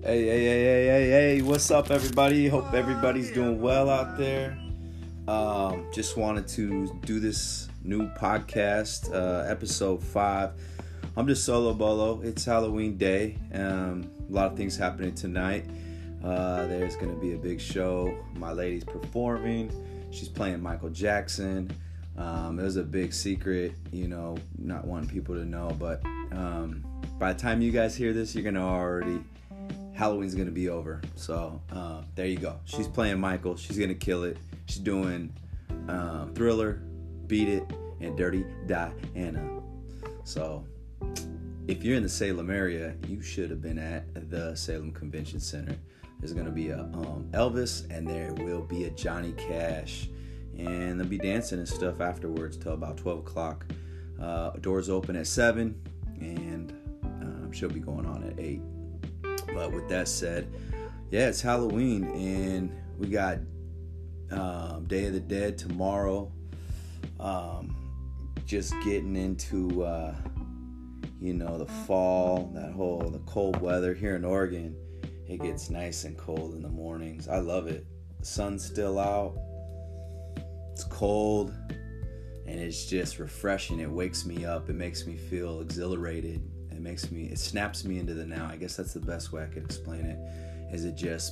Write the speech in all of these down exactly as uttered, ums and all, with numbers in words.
Hey, hey, hey, hey, hey, hey, what's up, everybody? Hope everybody's doing well out there. Um, just wanted to do this new podcast, uh, episode five. I'm just solo bolo. It's Halloween day. Um, a lot of things happening tonight. Uh, there's going to be a big show. My lady's performing. She's playing Michael Jackson. Um, it was a big secret, you know, not wanting people to know, but um, by the time you guys hear this, you're going to already... Halloween's gonna be over, so uh, there you go. She's playing Michael. She's gonna kill it. She's doing um, Thriller, Beat It, and Dirty Diana. So if you're in the Salem area, you should have been at the Salem Convention Center. There's gonna be a um, Elvis, and there will be a Johnny Cash, and they'll be dancing and stuff afterwards till about twelve o'clock. Uh, doors open at seven, and um, she'll be going on at eight. But with that said, yeah, it's Halloween, and we got um, Day of the Dead tomorrow. Um, just getting into, uh, you know, the fall, that whole, the cold weather here in Oregon. It gets nice and cold in the mornings. I love it. The sun's still out. It's cold, and it's just refreshing. It wakes me up. It makes me feel exhilarated. It makes me, it snaps me into the now. I guess that's the best way I could explain it, is it just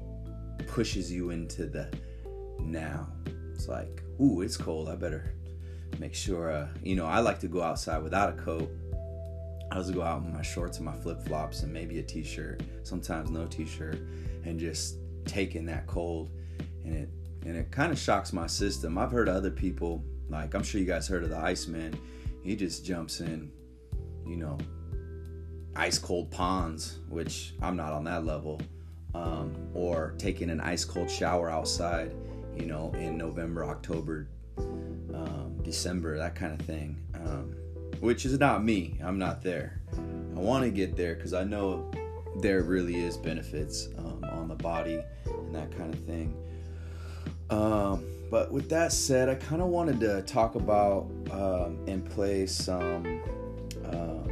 pushes you into the now. It's like, ooh, it's cold. I better make sure, uh, you know, I like to go outside without a coat. I like to go out in my shorts and my flip-flops and maybe a t-shirt, sometimes no t-shirt, and just taking that cold. And it, and it kind of shocks my system. I've heard other people, like, I'm sure you guys heard of the Iceman. He just jumps in, you know, ice cold ponds, which I'm not on that level, um, or taking an ice cold shower outside, you know, in November, October, um, December, that kind of thing, um, which is not me. I'm not there. I want to get there because I know there really is benefits um, on the body and that kind of thing. Um, but with that said, I kind of wanted to talk about um, and play some um,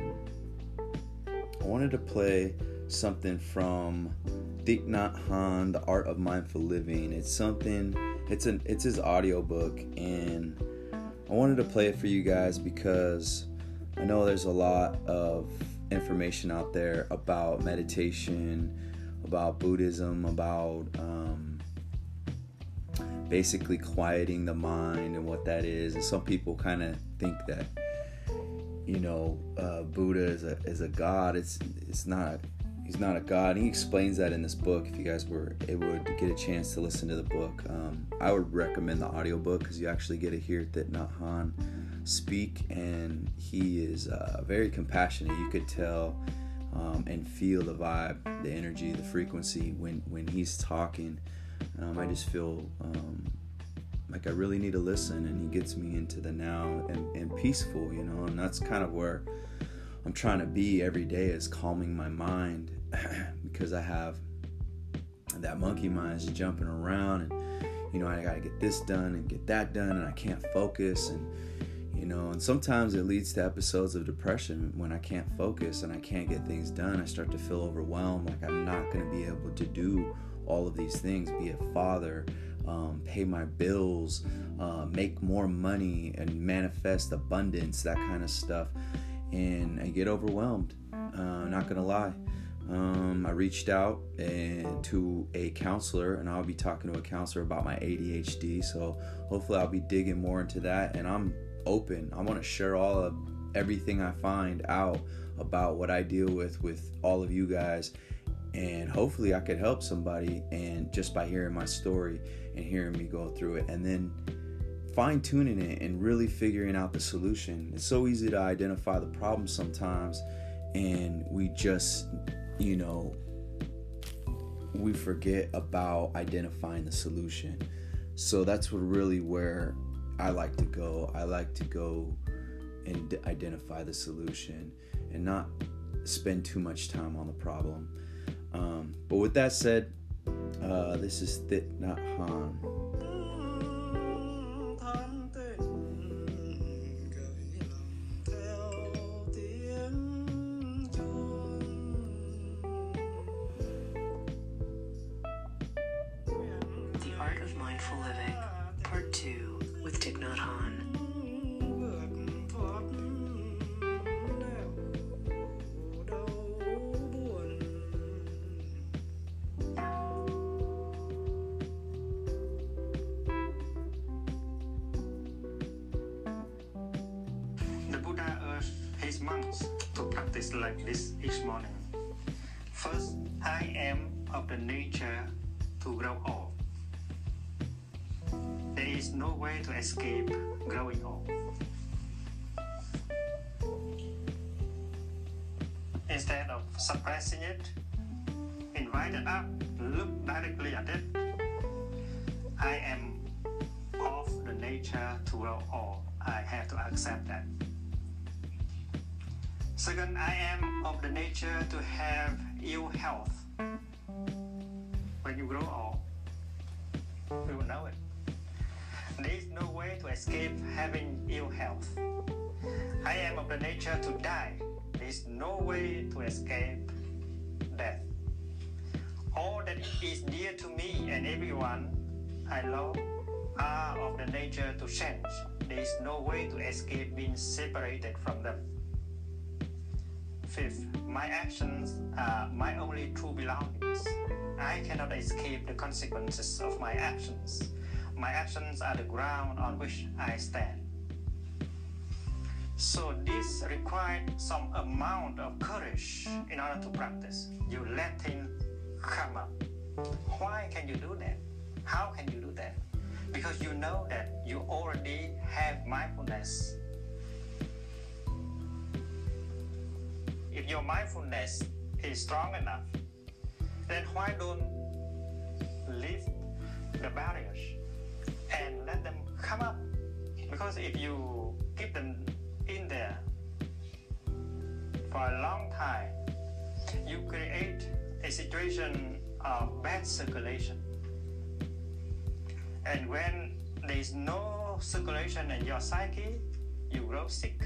I wanted to play something from Thich Nhat Hanh, The Art of Mindful Living. It's something, it's an, it's his audiobook, and I wanted to play it for you guys because I know there's a lot of information out there about meditation, about Buddhism, about um, basically quieting the mind and what that is. And some people kind of think that, you know, uh, Buddha is a is a god. It's it's not. He's not a god. And he explains that in this book. If you guys were able to get a chance to listen to the book, um, I would recommend the audiobook because you actually get to hear Thich Nhat Hanh speak, and he is uh, very compassionate. You could tell um, and feel the vibe, the energy, the frequency when when he's talking. Um, I just feel um, like I really need to listen, and he gets me into the now and, and peaceful, you know, and that's kind of where I'm trying to be every day, is calming my mind because I have that monkey mind is jumping around, and, you know, I got to get this done and get that done, and I can't focus, and, you know, and sometimes it leads to episodes of depression when I can't focus and I can't get things done. I start to feel overwhelmed, like I'm not going to be able to do all of these things, be a father, Um, pay my bills, uh, make more money, and manifest abundance, that kind of stuff. And I get overwhelmed, uh, not gonna lie. Um, I reached out and to a counselor, and I'll be talking to a counselor about my A D H D. So hopefully I'll be digging more into that. And I'm open. I want to share all of everything I find out about what I deal with with all of you guys. And hopefully I could help somebody, and just by hearing my story and hearing me go through it, and then fine-tuning it and really figuring out the solution. It's so easy to identify the problem sometimes, and we just, you know, we forget about identifying the solution. So that's what really where I like to go. I like to go and identify the solution and not spend too much time on the problem. Um, but with that said, uh, this is Thich Nhat Hanh. months to practice like this each morning. First, I am of the nature to grow old. There is no way to escape growing old. Instead of suppressing it, invite it up, look directly at it. I am of the nature to grow old. I have to accept that. Second, I am of the nature to have ill health. When you grow old, you will know it. There is no way to escape having ill health. I am of the nature to die. There is no way to escape death. All that is dear to me and everyone I love are of the nature to change. There is no way to escape being separated from them. Fifth, my actions are my only true belongings. I cannot escape the consequences of my actions. My actions are the ground on which I stand. So this required some amount of courage in order to practice. You let him come up. Why can you do that? How can you do that? Because you know that you already have mindfulness. If your mindfulness is strong enough, then why don't lift the barriers and let them come up? Because if you keep them in there for a long time, you create a situation of bad circulation. And when there is no circulation in your psyche, you grow sick.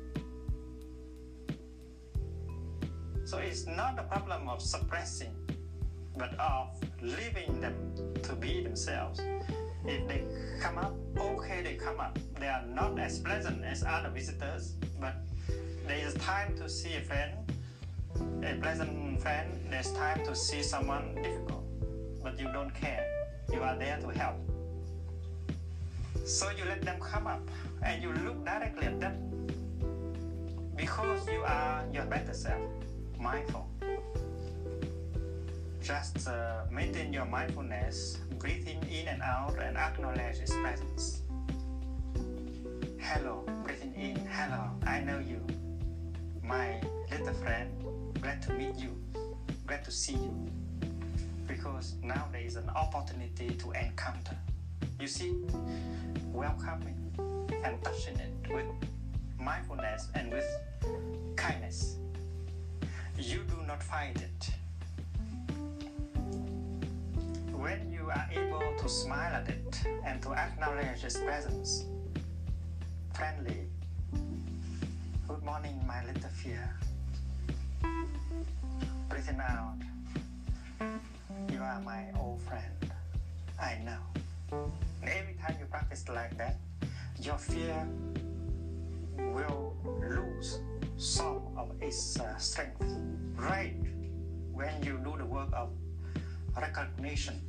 So it's not a problem of suppressing, but of leaving them to be themselves. If they come up, okay, they come up. They are not as pleasant as other visitors, but there is time to see a friend, a pleasant friend. There's time to see someone difficult, but you don't care. You are there to help. So you let them come up and you look directly at them because you are your better self, mindful. Just uh, maintain your mindfulness, breathing in and out and acknowledge its presence. Hello, breathing in, hello, I know you. My little friend, glad to meet you, glad to see you. Because now there is an opportunity to encounter. You see, welcoming and touching it with mindfulness and with kindness. You do not fight it. When you are able to smile at it and to acknowledge its presence, friendly, good morning, my little fear. Breathing out, you are my old friend, I know. And every time you practice like that, your fear will lose some of its uh, strength. Right when you do the work of recognition,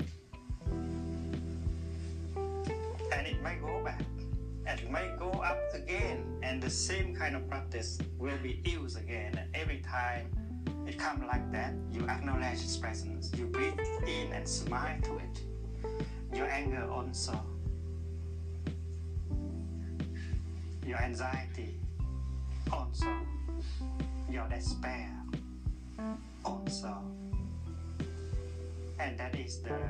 and it may go back, and it may go up again, and the same kind of practice will be used again. And every time it comes like that, you acknowledge its presence, you breathe in and smile to it. Your anger also, your anxiety also, your despair also. And that is the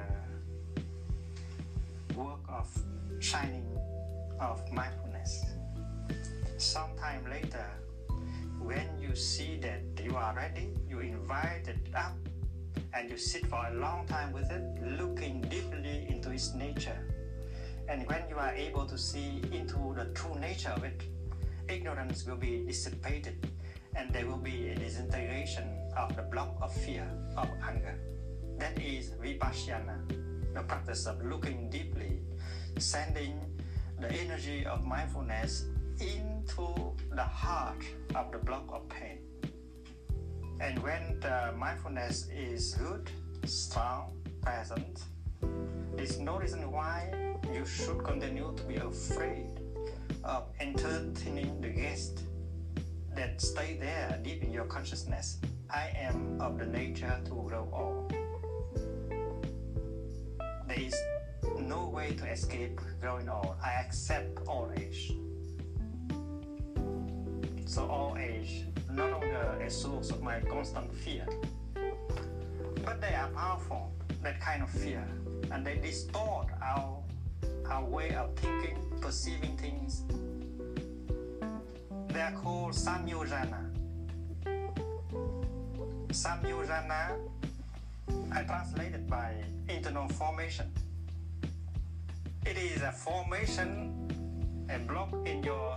work of shining of mindfulness. Sometime later, when you see that you are ready, you invite it up and you sit for a long time with it, looking deeply into its nature. And when you are able to see into the true nature of it, ignorance will be dissipated and there will be a disintegration of the block of fear, of anger. That is vipassana, the practice of looking deeply, sending the energy of mindfulness into the heart of the block of pain. And when the mindfulness is good, strong, present, there's no reason why you should continue to be afraid of entertaining the guest that stay there deep in your consciousness. I am of the nature to grow old. There is no way to escape growing old. I accept old age. So old age no longer a source of my constant fear. But they are powerful, that kind of fear, and they distort our, our way of thinking, perceiving things. They are called samyojana. Samyojana, I translated by internal formation. It is a formation, a block in your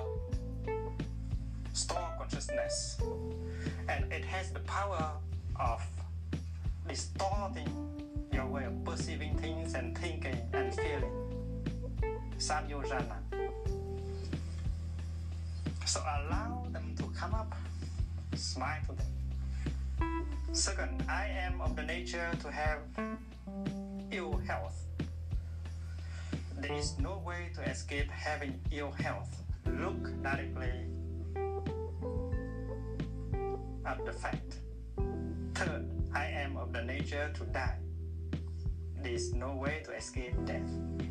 store consciousness, and it has the power of distorting your way of perceiving things and thinking and feeling. Samyojana. So allow them to come up, smile to them. Second, I am of the nature to have ill health. There is no way to escape having ill health. Look directly at the fact. Third, I am of the nature to die. There is no way to escape death.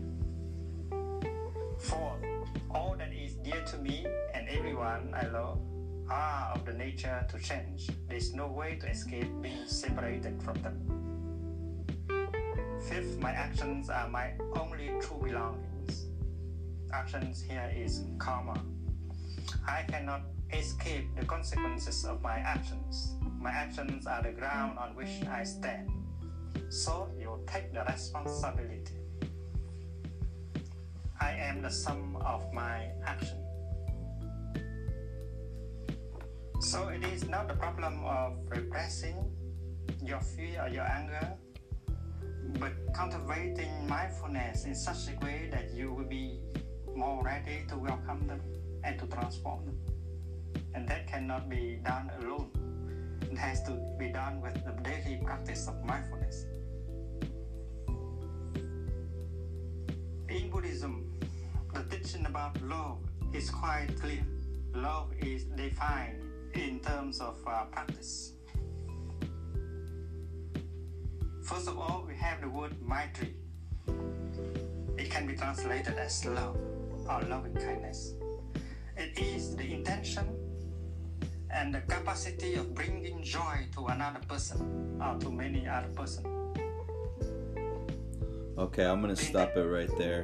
Fourth, all that is dear to me and everyone I love are of the nature to change. There is no way to escape being separated from them. Fifth, my actions are my only true belongings. Actions here is karma. I cannot escape the consequences of my actions. My actions are the ground on which I stand. So you take the responsibility. I am the sum of my action. So it is not the problem of repressing your fear or your anger, but cultivating mindfulness in such a way that you will be more ready to welcome them and to transform them. And that cannot be done alone. It has to be done with the daily practice of mindfulness. In Buddhism, the teaching about love is quite clear. Love is defined in terms of uh, practice. First of all, we have the word Maitri. It can be translated as love or loving kindness. It is the intention and the capacity of bringing joy to another person or to many other persons. Okay, I'm going to stop it right there.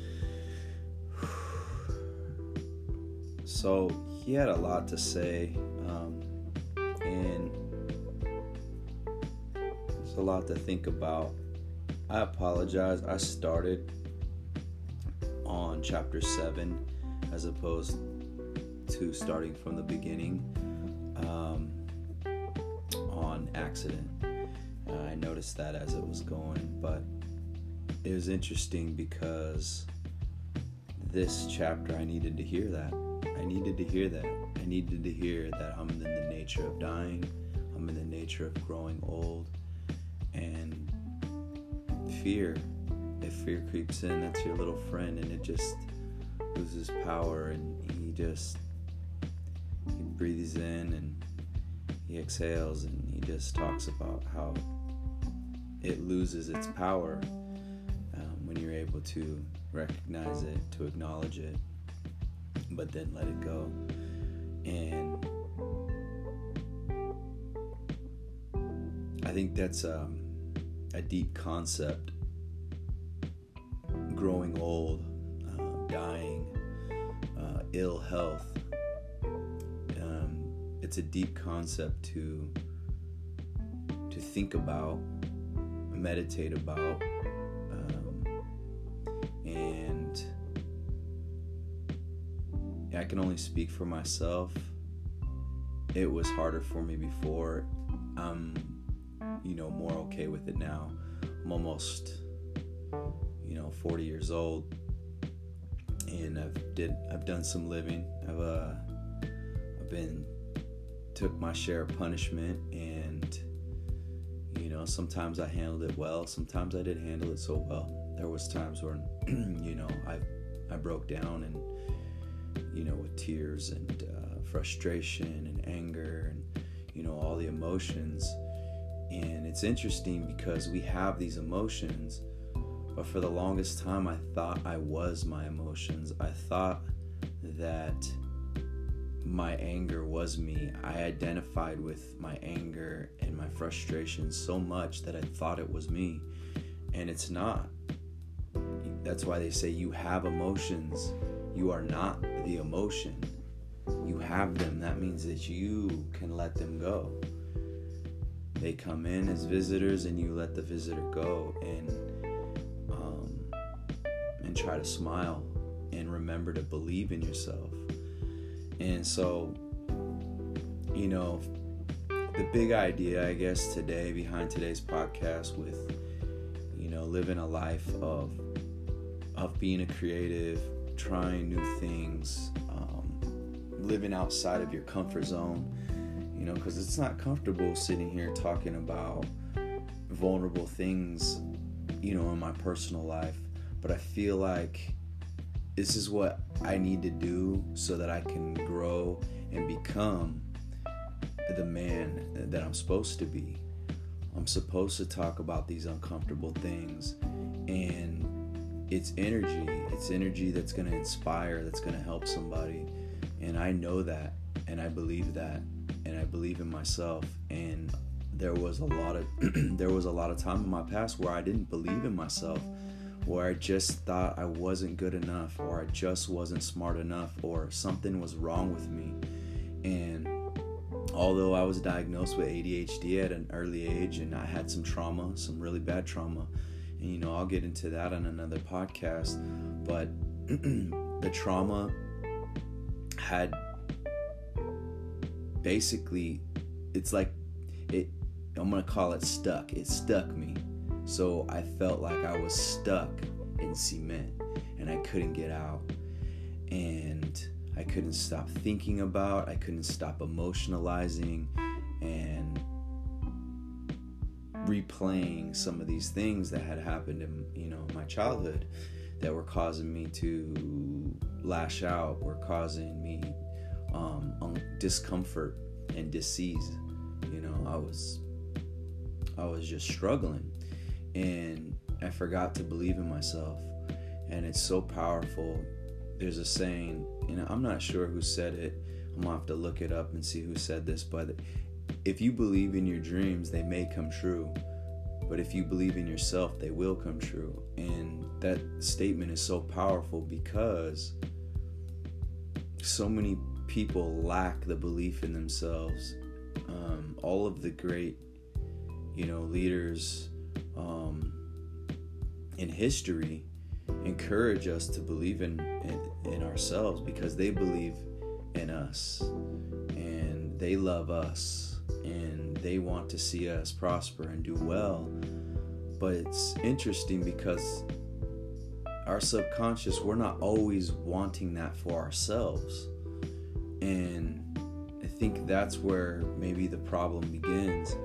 So he had a lot to say, um, and there's a lot to think about. I apologize. I started on chapter seven as opposed to starting from the beginning um, on accident. Uh, I noticed that as it was going, but it was interesting because this chapter, I needed to hear that. I needed to hear that. I needed to hear that I'm in the nature of dying. I'm in the nature of growing old. And fear, if fear creeps in, that's your little friend, and it just loses power, and he just, he breathes in and he exhales, and he just talks about how it loses its power um, when you're able to recognize it, to acknowledge it, but then let it go. And I think that's um, a deep concept. Growing old, uh, dying, uh, ill health. Um, it's a deep concept to to think about, meditate about, um, and I can only speak for myself. It was harder for me before. I'm, you know, more okay with it now. I'm almost, you know, forty years old, and I've did I've done some living. I've uh I've been took my share of punishment, and you know, sometimes I handled it well, sometimes I didn't handle it so well. There was times where you know I I broke down, and you know, with tears and uh, frustration and anger and, you know, all the emotions. And it's interesting because we have these emotions, but for the longest time I thought I was my emotions. I thought that my anger was me. I identified with my anger and my frustration so much that I thought it was me, and it's not. That's why they say you have emotions. You are not the emotion. You have them. That means that you can let them go. They come in as visitors and you let the visitor go, and um, and try to smile and remember to believe in yourself. And so, you know, the big idea, I guess, today behind today's podcast with, you know, living a life of of being a creative, trying new things, um, living outside of your comfort zone, you know, because it's not comfortable sitting here talking about vulnerable things, you know, in my personal life. But I feel like this is what I need to do so that I can grow and become the man that I'm supposed to be. I'm supposed to talk about these uncomfortable things, and it's energy. It's energy that's going to inspire, that's going to help somebody. And I know that, and I believe that, and I believe in myself. And there was a lot of there was a lot of time in my past where I didn't believe in myself, where I just thought I wasn't good enough, or I just wasn't smart enough, or something was wrong with me. And although I was diagnosed with A D H D at an early age, and I had some trauma, some really bad trauma, and you know, I'll get into that on another podcast, but the trauma had basically, it's like, it, I'm going to call it stuck. It stuck me. So I felt like I was stuck in cement and I couldn't get out, and I couldn't stop thinking about, I couldn't stop emotionalizing and replaying some of these things that had happened in, you know, my childhood that were causing me to lash out, were causing me um, um, discomfort and disease. You know, I was I was just struggling, and I forgot to believe in myself. And it's so powerful. There's a saying, and I'm not sure who said it. I'm gonna have to look it up and see who said this, but if you believe in your dreams, they may come true. But if you believe in yourself, they will come true. And that statement is so powerful because so many people lack the belief in themselves. Um, all of the great, you know, leaders um, in history encourage us to believe in, in in ourselves because they believe in us and they love us and they want to see us prosper and do well. But it's interesting because our subconscious, we're not always wanting that for ourselves, and I think that's where maybe the problem begins.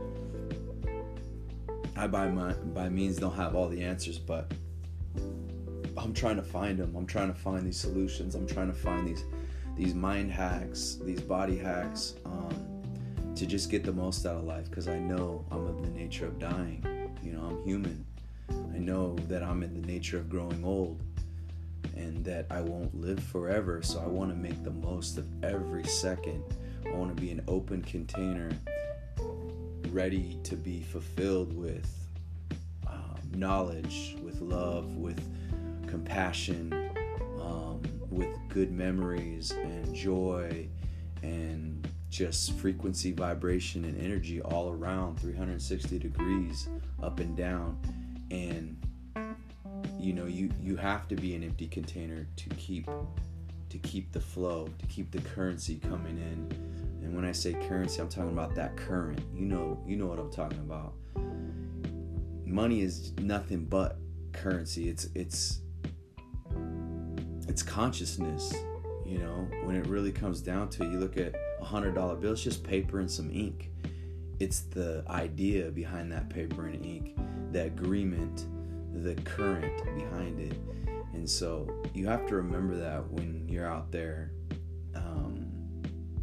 I by my by means don't have all the answers, but I'm trying to find them. I'm trying to find these solutions. I'm trying to find these these mind hacks, these body hacks, um, to just get the most out of life, because I know I'm of the nature of dying. You know, I'm human. I know that I'm in the nature of growing old and that I won't live forever, so I want to make the most of every second. I want to be an open container, ready to be fulfilled with um, knowledge, with love, with compassion, um, with good memories and joy and just frequency, vibration, and energy all around, three hundred sixty degrees up and down. And you know, you you have to be an empty container to keep to keep the flow, to keep the currency coming in. And when I say currency, I'm talking about that current. You know, you know what I'm talking about. Money is nothing but currency. It's it's it's consciousness. You know, when it really comes down to it, you look at a hundred dollar bill, it's just paper and some ink. It's the idea behind that paper and ink, the agreement, the current behind it. And so you have to remember that when you're out there um,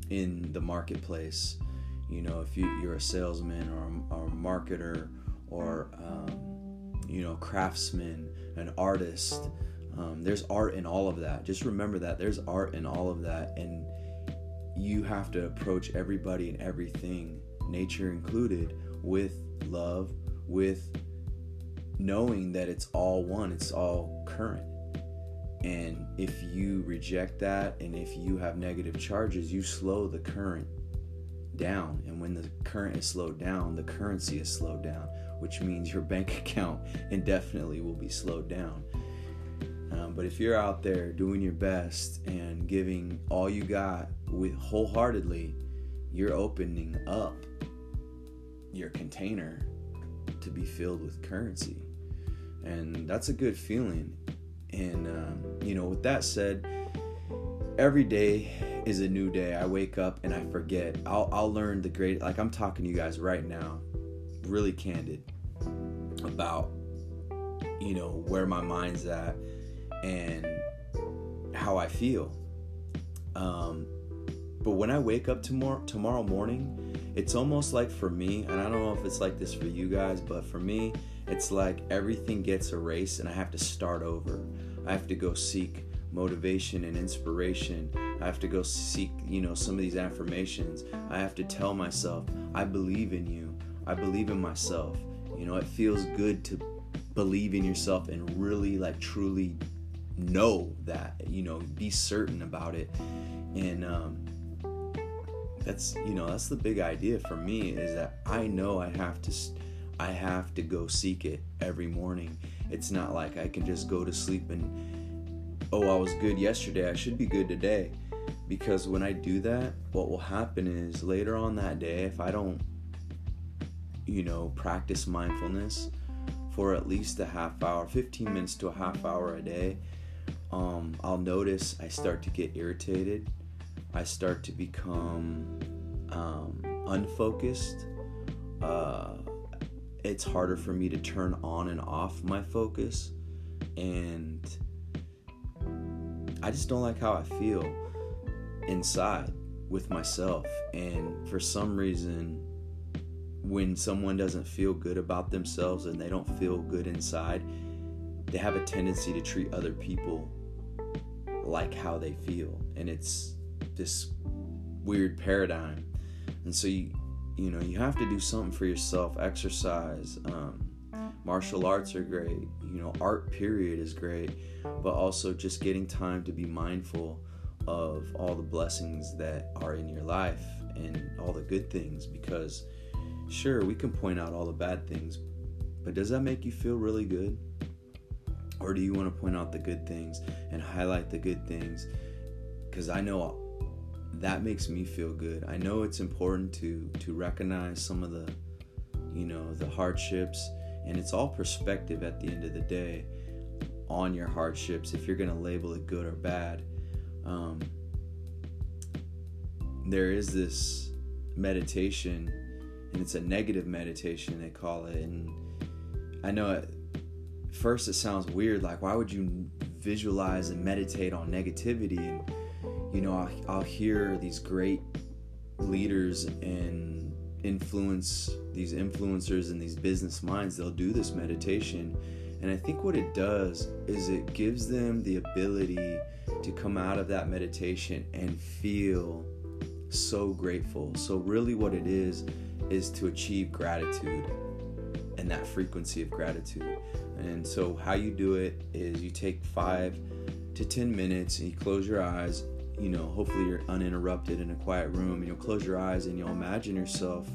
in the marketplace. You know, if you, you're a salesman or a, or a marketer or, um, you know, craftsman, an artist, um, there's art in all of that. Just remember that there's art in all of that. And you have to approach everybody and everything, nature included, with love, with knowing that it's all one, it's all current. And if you reject that, and if you have negative charges, you slow the current down. And when the current is slowed down, the currency is slowed down, which means your bank account indefinitely will be slowed down. Um, but if you're out there doing your best and giving all you got with wholeheartedly, you're opening up your container to be filled with currency. And that's a good feeling. And, um, you know, with that said, every day is a new day. I wake up and I forget. I'll, I'll learn the great, like I'm talking to you guys right now, really candid about, you know, where my mind's at and how I feel. Um, but when I wake up tomorrow, tomorrow morning, it's almost like for me, and I don't know if it's like this for you guys, but for me, it's like everything gets erased and I have to start over. I have to go seek motivation and inspiration. I have to go seek, you know, some of these affirmations. I have to tell myself, I believe in you. I believe in myself. You know, it feels good to believe in yourself and really like truly know that, you know, be certain about it. And um, that's, you know, that's the big idea for me, is that I know I have to, I have to go seek it every morning. It's not like I can just go to sleep and, oh, I was good yesterday, I should be good today. Because when I do that, what will happen is later on that day, if I don't, you know, practice mindfulness for at least a half hour, fifteen minutes to a half hour a day, um, I'll notice I start to get irritated. I start to become um, unfocused. Uh, it's harder for me to turn on and off my focus. And I just don't like how I feel inside with myself. And for some reason, when someone doesn't feel good about themselves and they don't feel good inside, they have a tendency to treat other people like how they feel. And it's this weird paradigm. And so you you know you have to do something for yourself. Exercise, um, martial arts are great, you know, art period is great, but also just getting time to be mindful of all the blessings that are in your life and all the good things. Because sure, we can point out all the bad things, but does that make you feel really good? Or do you want to point out the good things and highlight the good things? Because I know that makes me feel good. I know it's important to to recognize some of the, you know, the hardships, and it's all perspective at the end of the day on your hardships, if you're going to label it good or bad. Um, there is this meditation, and it's a negative meditation, they call it. And I know at first it sounds weird, like why would you visualize and meditate on negativity? And you know, I'll, I'll hear these great leaders and influence these influencers and these business minds, they'll do this meditation, and I think what it does is it gives them the ability to come out of that meditation and feel so grateful. So really what it is is to achieve gratitude and that frequency of gratitude. And so how you do it is you take five to ten minutes and you close your eyes. You know, hopefully you're uninterrupted in a quiet room, and you'll close your eyes and you'll imagine yourself,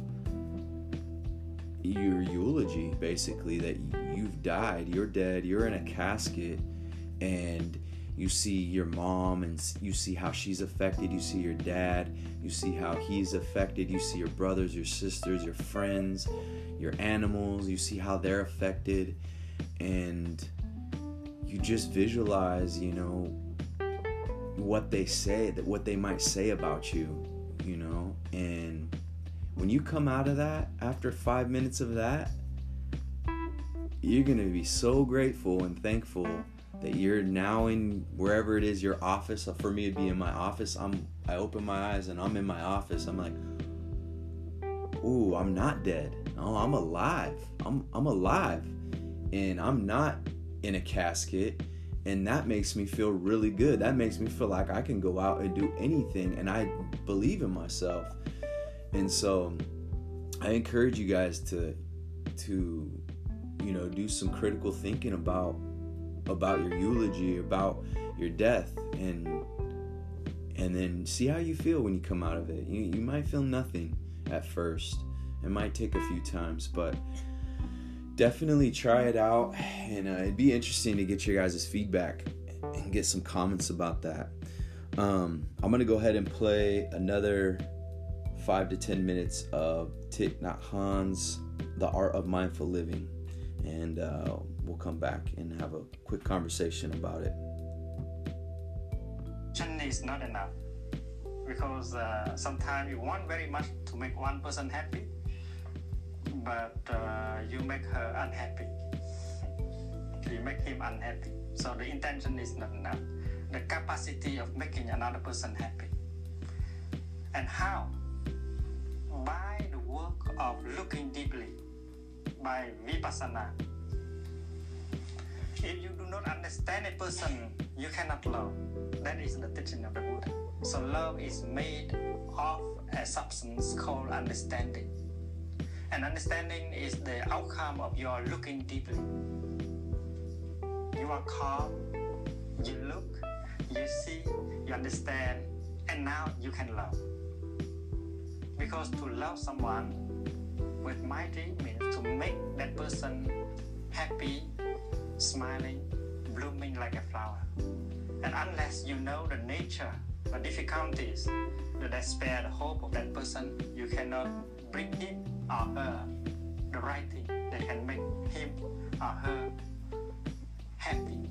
your eulogy, basically, that you've died, you're dead, you're in a casket, and you see your mom and you see how she's affected, you see your dad, you see how he's affected, you see your brothers, your sisters, your friends, your animals, you see how they're affected, and you just visualize, you know, what they say, that what they might say about you, you know. And when you come out of that, after five minutes of that, you're gonna be so grateful and thankful that you're now in wherever it is, your office. For me, it'd be in my office. I'm I open my eyes and I'm in my office. I'm like, ooh, I'm not dead. Oh, I'm alive. I'm I'm alive. And I'm not in a casket. And that makes me feel really good. That makes me feel like I can go out and do anything. And I believe in myself. And so I encourage you guys to to you know do some critical thinking about about your eulogy, about your death, and and then see how you feel when you come out of it. You you might feel nothing at first. It might take a few times, but definitely try it out. And uh, it'd be interesting to get your guys' feedback and get some comments about that. Um, I'm gonna go ahead and play another five to ten minutes of Thich Nhat Hanh's The Art of Mindful Living, and uh, we'll come back and have a quick conversation about it. Is not enough, because uh, sometimes you want very much to make one person happy, but uh, you make her unhappy. You make him unhappy. So the intention is not enough. The capacity of making another person happy. And how? By the work of looking deeply, by vipassana. If you do not understand a person, you cannot love. That is the teaching of the Buddha. So love is made of a substance called understanding. And understanding is the outcome of your looking deeply. You are calm, you look, you see, you understand, and now you can love. Because to love someone with Maitri means to make that person happy, smiling, blooming like a flower. And unless you know the nature, the difficulties, the despair, the hope of that person, you cannot bring him or her the right thing that can make him or her happy.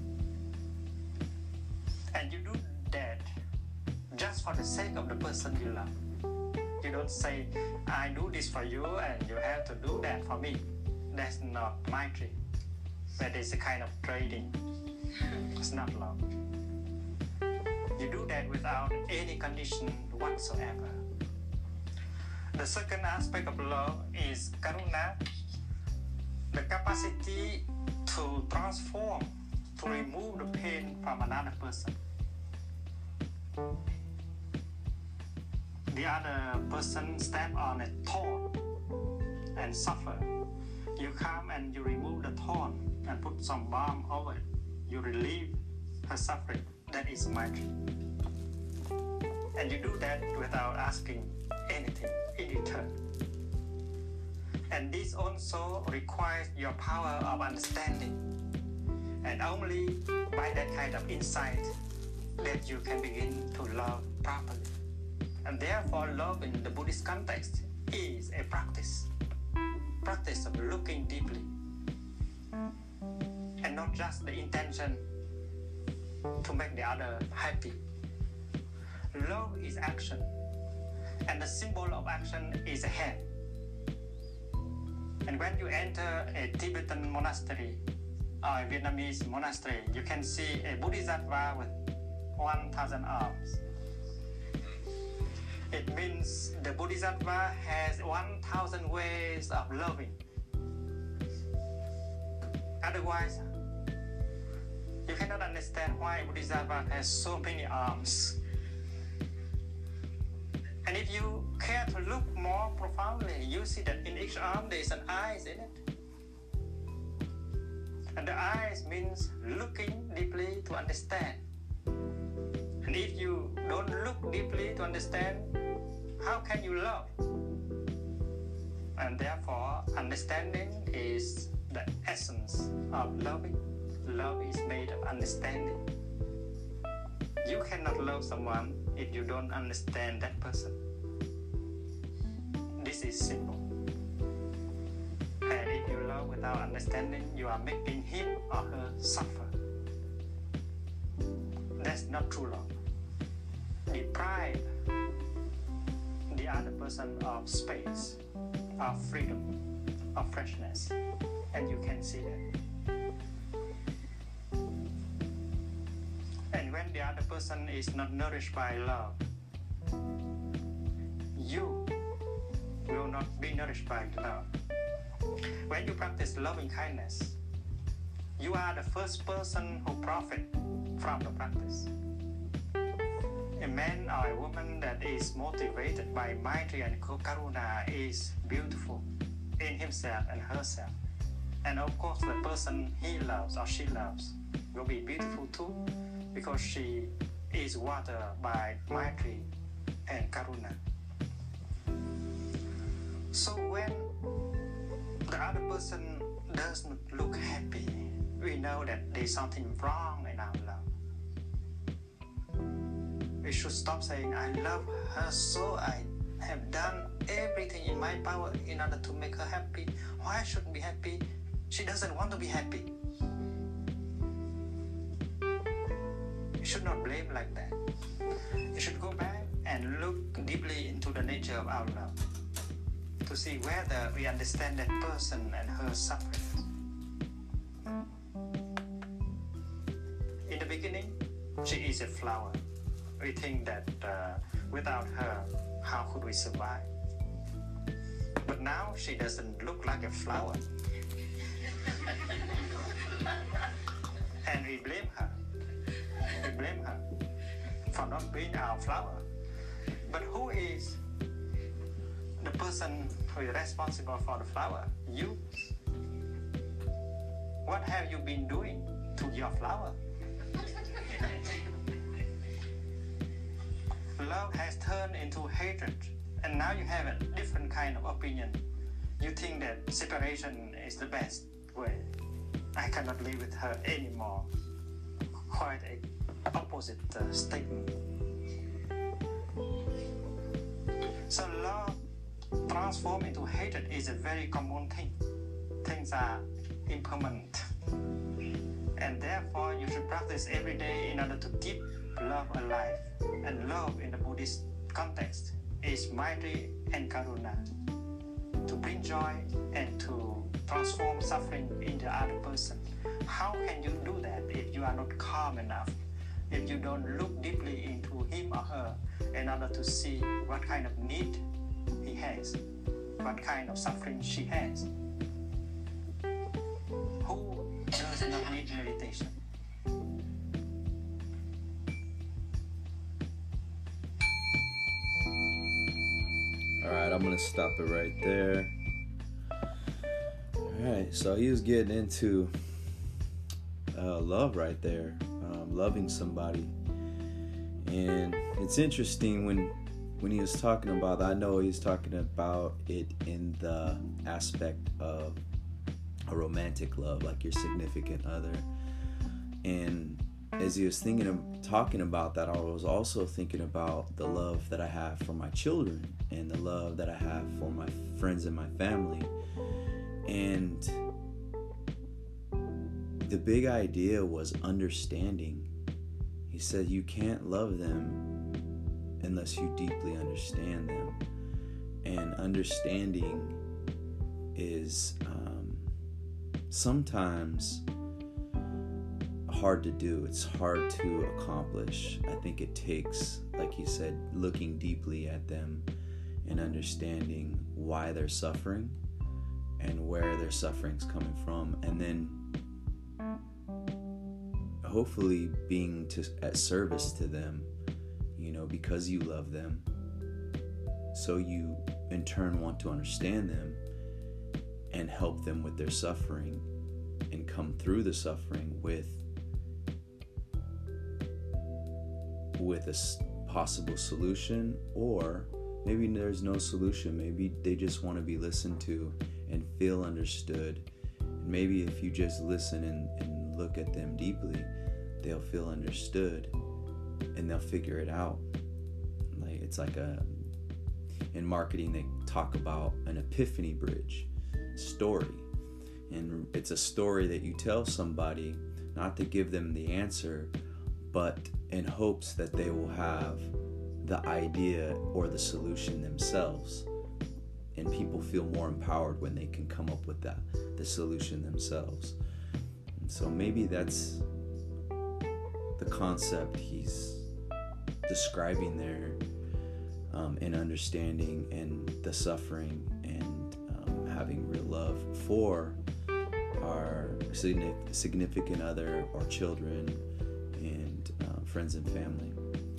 And you do that just for the sake of the person you love. You don't say, I do this for you and you have to do that for me. That's not Maitri. That is a kind of trading. It's not love. You do that without any condition whatsoever. The second aspect of love is karuna, the capacity to transform, to remove the pain from another person. The other person step on a thorn and suffer. You come and you remove the thorn and put some balm over it. You relieve her suffering. That is Maitri. And you do that without asking anything in return. And this also requires your power of understanding. And only by that kind of insight that you can begin to love properly. And therefore, love in the Buddhist context is a practice. Practice of looking deeply. And not just the intention to make the other happy. Love is action. And the symbol of action is a hand. And when you enter a Tibetan monastery or a Vietnamese monastery, you can see a Bodhisattva with one thousand arms. It means the Bodhisattva has one thousand ways of loving. Otherwise, you cannot understand why Bodhisattva has so many arms. And if you care to look more profoundly, you see that in each arm there is an eyes in it. And the eyes means looking deeply to understand. And if you don't look deeply to understand, how can you love? And therefore, understanding is the essence of loving. Love is made of understanding. You cannot love someone if you don't understand that person. This is simple. And if you love without understanding, you are making him or her suffer. That's not true love. Deprive the other person of space, of freedom, of freshness, and you can see that. And when the other person is not nourished by love, nourished by love. When you practice loving kindness, you are the first person who profit from the practice. A man or a woman that is motivated by Maitri and Karuna is beautiful in himself and herself. And of course, the person he loves or she loves will be beautiful too, because she is watered by Maitri and Karuna. So when the other person does not look happy, we know that there is something wrong in our love. We should stop saying, I love her, so I have done everything in my power in order to make her happy. Why should I be happy? She doesn't want to be happy. You should not blame like that. You should go back and look deeply into the nature of our love to see whether we understand that person and her suffering. In the beginning, she is a flower. We think that uh, without her, how could we survive? But now she doesn't look like a flower. And we blame her. We blame her for not being our flower. But who is the person who is responsible for the flower? You. What have you been doing to your flower? Love has turned into hatred, and now you have a different kind of opinion. You think that separation is the best way. I cannot live with her anymore. Quite a opposite uh, statement. So love transformed into hatred is a very common thing. Things are impermanent, and therefore you should practice every day in order to keep love alive. And love in the Buddhist context is Maitri and Karuna, to bring joy and to transform suffering in the other person. How can you do that if you are not calm enough? If you don't look deeply into him or her in order to see what kind of need he has, what kind of suffering she has? Who does not need meditation? Alright, I'm gonna stop it right there. Alright, so he was getting into uh, love right there, um, loving somebody. And it's interesting when when he was talking about that, I know he's talking about it in the aspect of a romantic love, like your significant other. And as he was thinking of talking about that, I was also thinking about the love that I have for my children and the love that I have for my friends and my family. And the big idea was understanding. He said you can't love them unless you deeply understand them. And understanding is um, sometimes hard to do. It's hard to accomplish. I think it takes, like he said, looking deeply at them and understanding why they're suffering and where their suffering's coming from, and then hopefully being to, at service to them, you know, because you love them. So you in turn want to understand them and help them with their suffering and come through the suffering with with a possible solution, or maybe there's no solution. Maybe they just want to be listened to and feel understood. And maybe if you just listen and, and look at them deeply, they'll feel understood and they'll figure it out. Like it's like a in marketing they talk about an epiphany bridge story, and it's a story that you tell somebody not to give them the answer, but in hopes that they will have the idea or the solution themselves. And people feel more empowered when they can come up with that, the solution themselves. And so maybe that's the concept he's describing there, um, in understanding and the suffering and having real love for our significant other, our children, and uh, friends and family.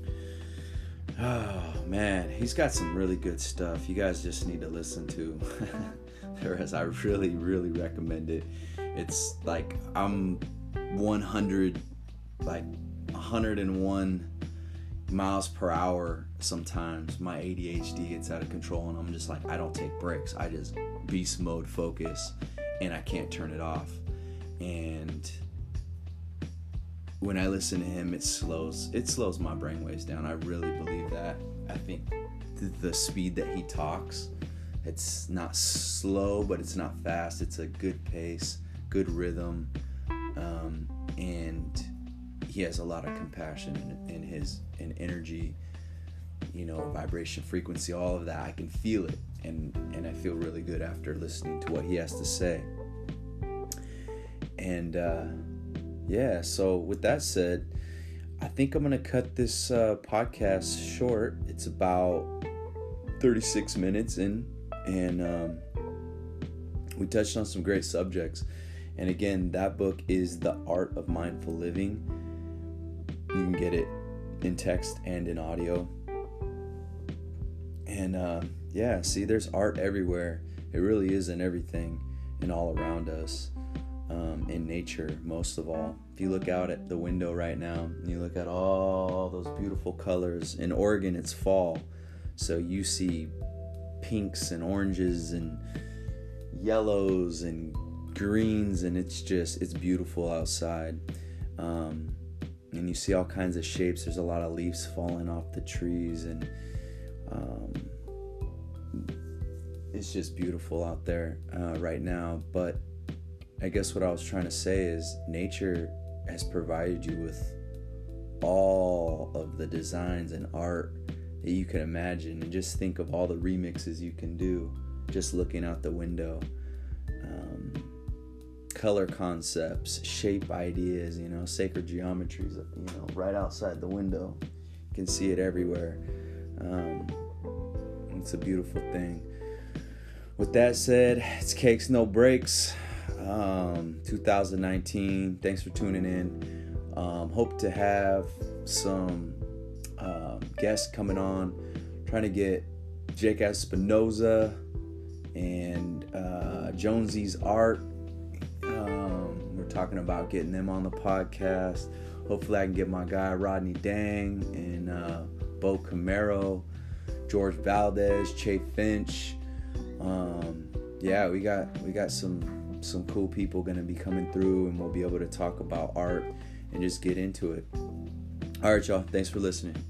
Oh man, he's got some really good stuff. You guys just need to listen to. Whereas I really, really recommend it. It's like I'm one hundred, like one hundred one miles per hour sometimes. My A D H D gets out of control, and I'm just like, I don't take breaks. I just beast mode focus, and I can't turn it off. And when I listen to him, it slows it slows my brainwaves down. I really believe that. I think th- the speed that he talks, it's not slow, but it's not fast. It's a good pace, good rhythm, um, and he has a lot of compassion in, in his in energy, you know, vibration, frequency, all of that. I can feel it, and and I feel really good after listening to what he has to say. And uh, yeah, so with that said, I think I'm gonna cut this uh, podcast short. It's about thirty-six minutes in, and um, we touched on some great subjects. And again, that book is The Art of Mindful Living. You can get it in text and in audio. And uh, yeah, see, there's art everywhere. It really is in everything and all around us, um, in nature most of all. If you look out at the window right now, and you look at all those beautiful colors. In Oregon, it's fall, so you see pinks and oranges and yellows and greens, and it's just, it's beautiful outside. Um, and you see all kinds of shapes. There's a lot of leaves falling off the trees, and um, it's just beautiful out there uh, right now. But I guess what I was trying to say is nature has provided you with all of the designs and art that you can imagine, and just think of all the remixes you can do just looking out the window. Um, color concepts, shape ideas, you know, sacred geometries, you know, right outside the window. You can see it everywhere. Um, it's a beautiful thing. With that said, it's Cakes No Breaks, um, two thousand nineteen. Thanks for tuning in. Um, hope to have some um, guests coming on. Trying to get Jake Espinoza and uh, Jonesy's Art. Um, we're talking about getting them on the podcast. Hopefully I can get my guy Rodney Dang and uh, Bo Camaro, George Valdez, Che Finch. Um, yeah, we got we got some some cool people gonna be coming through, and we'll be able to talk about art and just get into it. All right, y'all. Thanks for listening.